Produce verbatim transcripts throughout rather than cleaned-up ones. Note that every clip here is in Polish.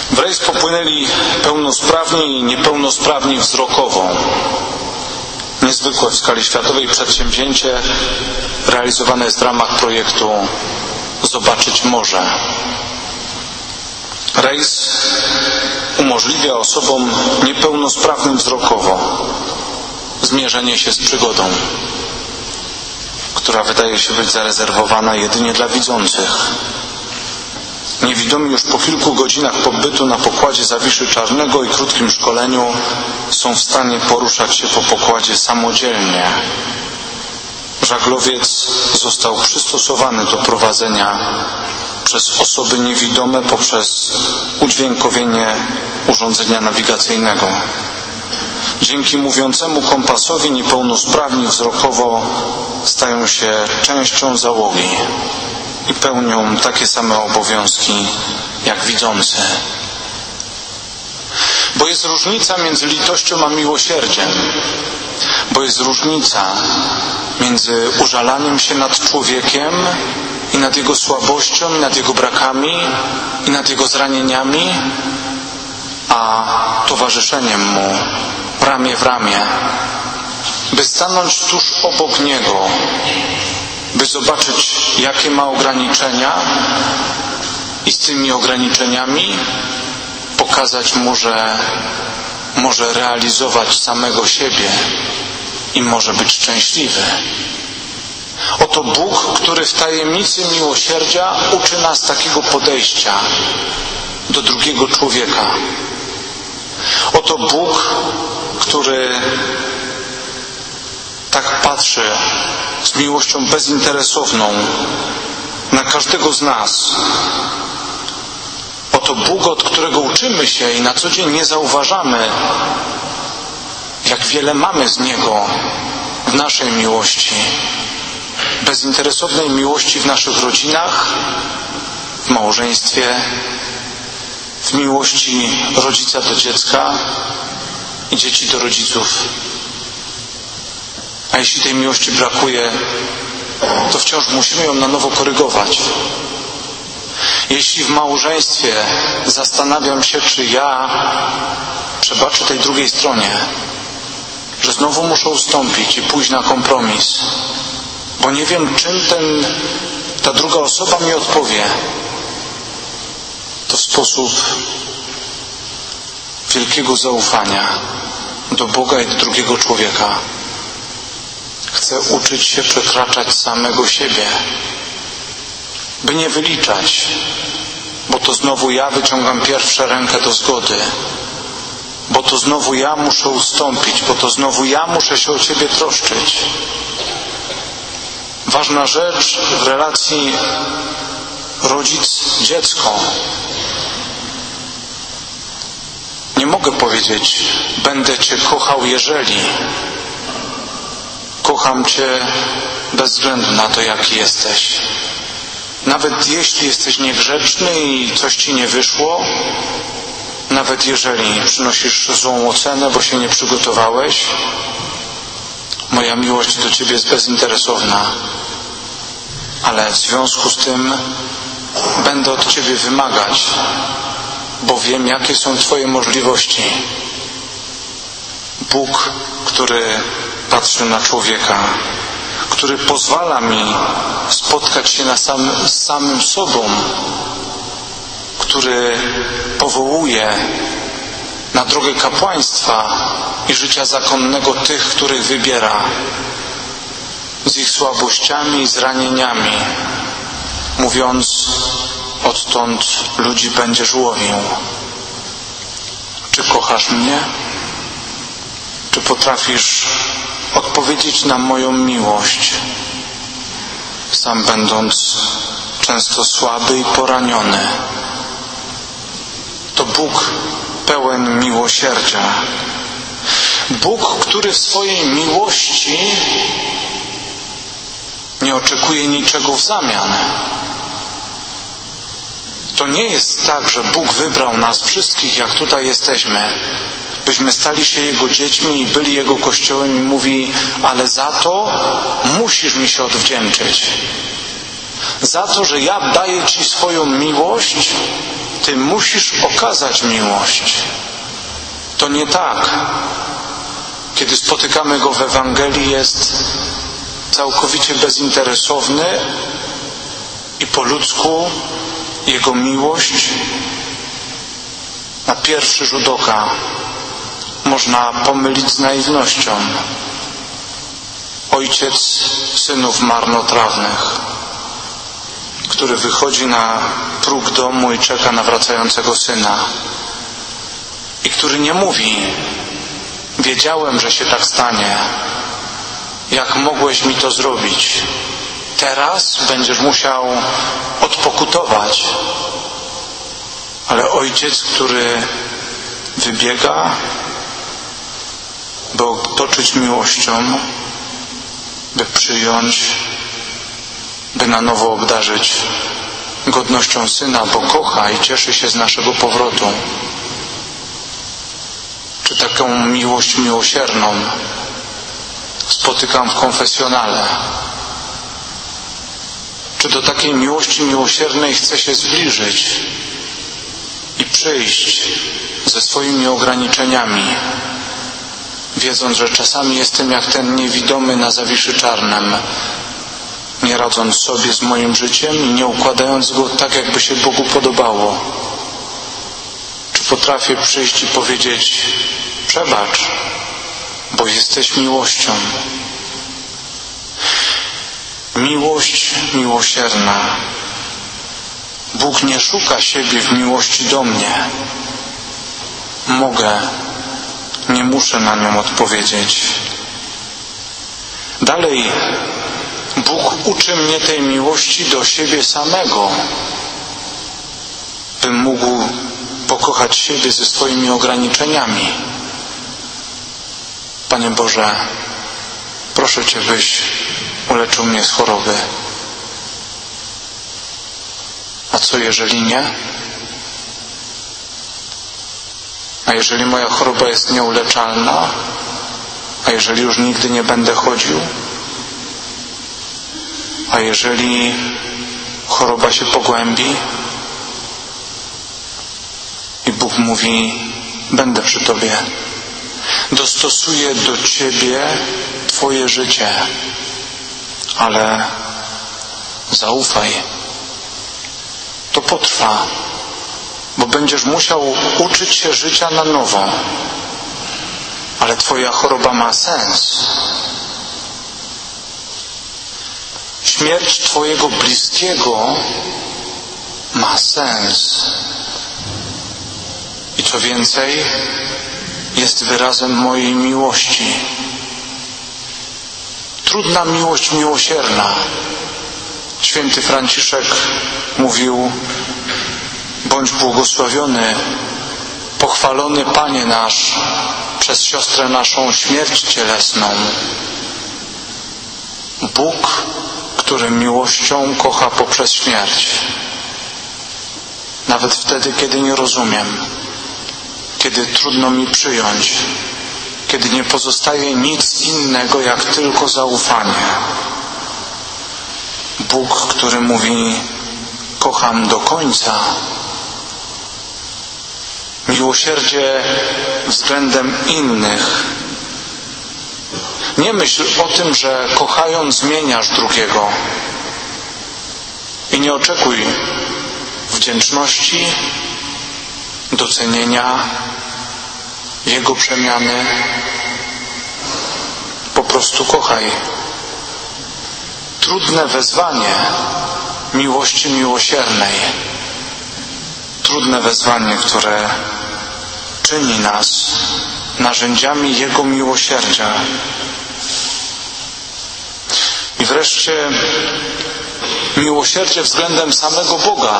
W rejs popłynęli pełnosprawni i niepełnosprawni wzrokowo. Niezwykłe w skali światowej przedsięwzięcie realizowane jest w ramach projektu Zobaczyć Morze. Rejs umożliwia osobom niepełnosprawnym wzrokowo zmierzenie się z przygodą, która wydaje się być zarezerwowana jedynie dla widzących. Niewidomi już po kilku godzinach pobytu na pokładzie Zawiszy Czarnego i krótkim szkoleniu są w stanie poruszać się po pokładzie samodzielnie. Żaglowiec został przystosowany do prowadzenia przez osoby niewidome poprzez udźwiękowienie urządzenia nawigacyjnego. Dzięki mówiącemu kompasowi niepełnosprawni wzrokowo stają się częścią załogi i pełnią takie same obowiązki jak widzący. Bo jest różnica między litością a miłosierdziem. Bo jest różnica między użalaniem się nad człowiekiem i nad jego słabością, i nad jego brakami, i nad jego zranieniami, a towarzyszeniem mu ramię w ramię, by stanąć tuż obok niego, by zobaczyć, jakie ma ograniczenia i z tymi ograniczeniami pokazać mu, że może realizować samego siebie i może być szczęśliwy. Oto Bóg, który w tajemnicy miłosierdzia uczy nas takiego podejścia do drugiego człowieka. Oto Bóg, który tak patrzy z miłością bezinteresowną na każdego z nas. Oto Bóg, od którego uczymy się i na co dzień nie zauważamy, jak wiele mamy z Niego w naszej miłości. Bezinteresownej miłości w naszych rodzinach, w małżeństwie, w miłości rodzica do dziecka i dzieci do rodziców. A jeśli tej miłości brakuje, to wciąż musimy ją na nowo korygować. Jeśli w małżeństwie zastanawiam się, czy ja przebaczę tej drugiej stronie, że znowu muszę ustąpić i pójść na kompromis, bo nie wiem, czym ten, ta druga osoba mi odpowie, to w sposób wielkiego zaufania do Boga i do drugiego człowieka chcę uczyć się przekraczać samego siebie, by nie wyliczać, bo to znowu ja wyciągam pierwsze rękę do zgody, bo to znowu ja muszę ustąpić, bo to znowu ja muszę się o Ciebie troszczyć. Ważna rzecz w relacji rodzic-dziecko. Nie mogę powiedzieć, będę Cię kochał, jeżeli. Kocham Cię bez względu na to, jaki jesteś. Nawet jeśli jesteś niegrzeczny i coś Ci nie wyszło, nawet jeżeli przynosisz złą ocenę, bo się nie przygotowałeś, moja miłość do Ciebie jest bezinteresowna. Ale w związku z tym będę od Ciebie wymagać, bo wiem, jakie są Twoje możliwości. Bóg, który patrzy na człowieka, który pozwala mi spotkać się na sam, z samym sobą, który powołuje na drogę kapłaństwa i życia zakonnego tych, których wybiera, z ich słabościami i zranieniami, mówiąc, odtąd ludzi będziesz łowił. Czy kochasz mnie? Czy potrafisz odpowiedzieć na moją miłość, sam będąc często słaby i poraniony? To Bóg pełen miłosierdzia. Bóg, który w swojej miłości nie oczekuje niczego w zamian. To nie jest tak, że Bóg wybrał nas wszystkich, jak tutaj jesteśmy, byśmy stali się Jego dziećmi i byli Jego Kościołem i mówi, ale za to musisz mi się odwdzięczyć. Za to, że ja daję Ci swoją miłość, Ty musisz okazać miłość. To nie tak. Kiedy spotykamy Go w Ewangelii, jest całkowicie bezinteresowny i po ludzku Jego miłość na pierwszy rzut oka można pomylić z naiwnością. Ojciec synów marnotrawnych, który wychodzi na próg domu i czeka na wracającego syna i który nie mówi: wiedziałem, że się tak stanie, jak mogłeś mi to zrobić, teraz będziesz musiał odpokutować. Ale ojciec, który wybiega, by otoczyć miłością, by przyjąć, by na nowo obdarzyć godnością syna, bo kocha i cieszy się z naszego powrotu. Czy taką miłość miłosierną spotykam w konfesjonale? Czy do takiej miłości miłosiernej chcę się zbliżyć i przyjść ze swoimi ograniczeniami, wiedząc, że czasami jestem jak ten niewidomy na Zawiszy Czarnym, nie radząc sobie z moim życiem i nie układając go tak, jakby się Bogu podobało? Czy potrafię przyjść i powiedzieć: przebacz, bo jesteś miłością? Miłość miłosierna. Bóg nie szuka siebie w miłości do mnie. Mogę, nie muszę na nią odpowiedzieć. Dalej, Bóg uczy mnie tej miłości do siebie samego, bym mógł pokochać siebie ze swoimi ograniczeniami. Panie Boże, proszę Cię, byś uleczył mnie z choroby. A co jeżeli nie? A jeżeli moja choroba jest nieuleczalna? A jeżeli już nigdy nie będę chodził? A jeżeli choroba się pogłębi? I Bóg mówi: będę przy Tobie. Dostosuję do Ciebie Twoje życie. Ale zaufaj. To potrwa, bo będziesz musiał uczyć się życia na nowo. Ale Twoja choroba ma sens. Śmierć Twojego bliskiego ma sens. I co więcej, jest wyrazem mojej miłości. Trudna miłość miłosierna. Święty Franciszek mówił: bądź błogosławiony, pochwalony Panie nasz, przez siostrę naszą śmierć cielesną. Bóg, który miłością kocha poprzez śmierć. Nawet wtedy, kiedy nie rozumiem, kiedy trudno mi przyjąć, kiedy nie pozostaje nic innego jak tylko zaufanie. Bóg, który mówi: kocham do końca. Miłosierdzie względem innych. Nie myśl o tym, że kochając zmieniasz drugiego. I nie oczekuj wdzięczności, docenienia, jego przemiany. Po prostu kochaj. Trudne wezwanie miłości miłosiernej. Trudne wezwanie, które czyni nas narzędziami Jego miłosierdzia. I wreszcie miłosierdzie względem samego Boga.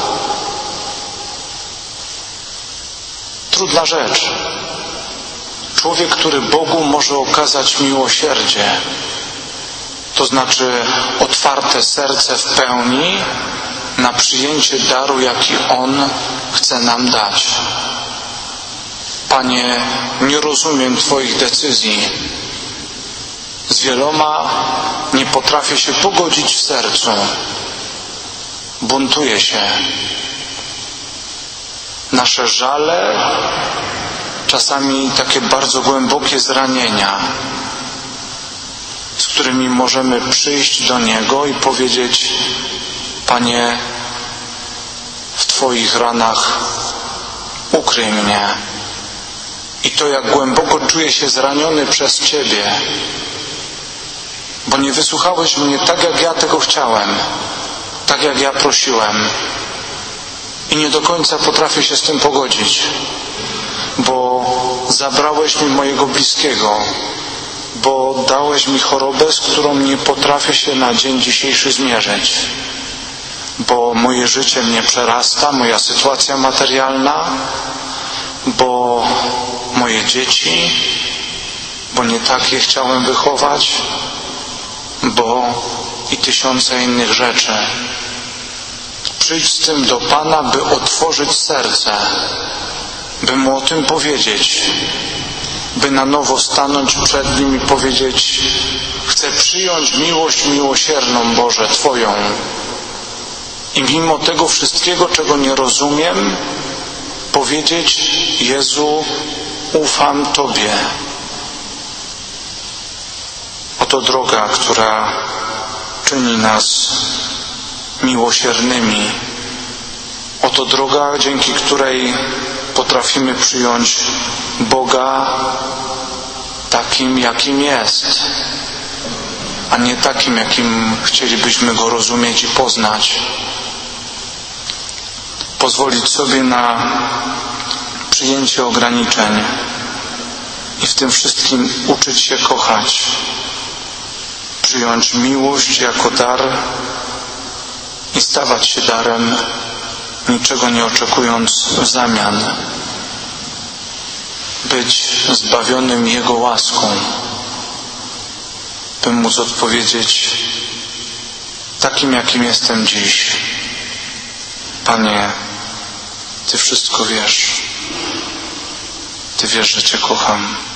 Trudna rzecz. Człowiek, który Bogu może okazać miłosierdzie, to znaczy otwarte serce w pełni na przyjęcie daru, jaki On chce nam dać. Panie, nie rozumiem Twoich decyzji. Z wieloma nie potrafię się pogodzić w sercu. Buntuję się. nasze żale, czasami takie bardzo głębokie zranienia, z którymi możemy przyjść do Niego i powiedzieć: Panie, w Twoich ranach ukryj mnie. I to, jak głęboko czuję się zraniony przez Ciebie, bo nie wysłuchałeś mnie tak, jak ja tego chciałem, tak, jak ja prosiłem. I nie do końca potrafię się z tym pogodzić, bo zabrałeś mi mojego bliskiego, bo dałeś mi chorobę, z którą nie potrafię się na dzień dzisiejszy zmierzyć, bo moje życie mnie przerasta, moja sytuacja materialna, bo moje dzieci, bo nie tak je chciałem wychować, bo i tysiące innych rzeczy. Przyjdź z tym do Pana, by otworzyć serce, by Mu o tym powiedzieć, by na nowo stanąć przed Nim i powiedzieć: chcę przyjąć miłość miłosierną, Boże, Twoją. I mimo tego wszystkiego, czego nie rozumiem, powiedzieć: Jezu, ufam Tobie. Oto droga, która czyni nas miłosiernymi. Oto droga, dzięki której potrafimy przyjąć Boga takim, jakim jest, a nie takim, jakim chcielibyśmy Go rozumieć i poznać. Pozwolić sobie na przyjęcie ograniczeń i w tym wszystkim uczyć się kochać. Przyjąć miłość jako dar i stawać się darem, niczego nie oczekując w zamian. Być zbawionym Jego łaską, by móc odpowiedzieć: takim, jakim jestem dziś. Panie, Ty wszystko wiesz. Ty wiesz, że Cię kocham.